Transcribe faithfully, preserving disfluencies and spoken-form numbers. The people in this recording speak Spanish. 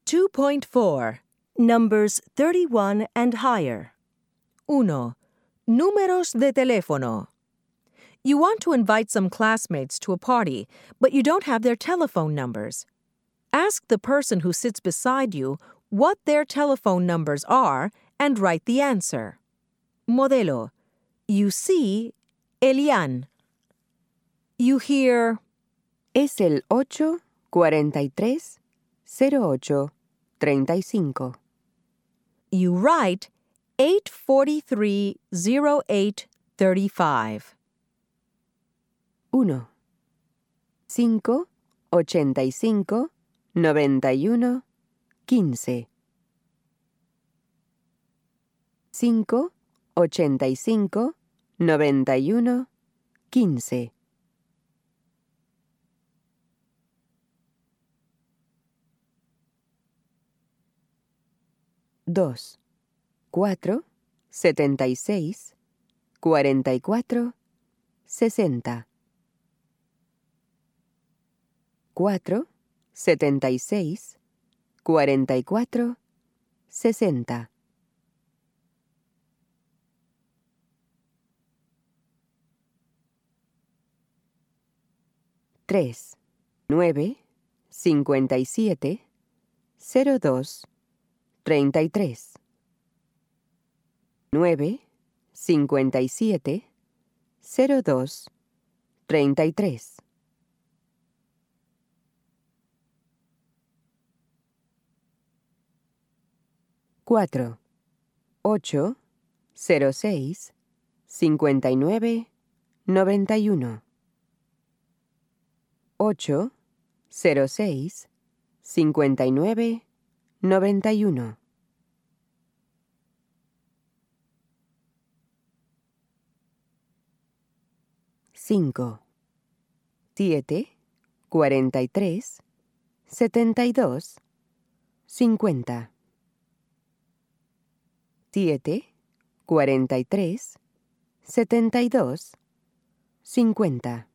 two point four. Numbers thirty-one and higher. Uno. Números de teléfono. You want to invite some classmates to a party, but you don't have their telephone numbers. Ask the person who sits beside you what their telephone numbers are and write the answer. Modelo. You see Elian. You hear Es el ocho cuarenta y tres cero ocho treinta y cinco. You write eight forty-three oh eight thirty-five. Uno. Cinco ochenta y cinco noventa y uno quince. Cinco ochenta y cinco noventa y uno quince. Dos. Cuatro setenta y seis cuarenta y cuatro sesenta. Cuatro setenta y seis cuarenta y cuatro sesenta. Tres. Nueve cincuenta y siete cero dos treinta y tres. Nueve cincuenta y siete cero dos treinta y tres. Cuatro. Ocho cero seis cincuenta y nueve noventa y uno. Ocho cero seis cincuenta y nueve noventa y uno. Cinco. Siete cuarenta y tres setenta y dos cincuenta. Siete cuarenta y tres setenta y dos cincuenta.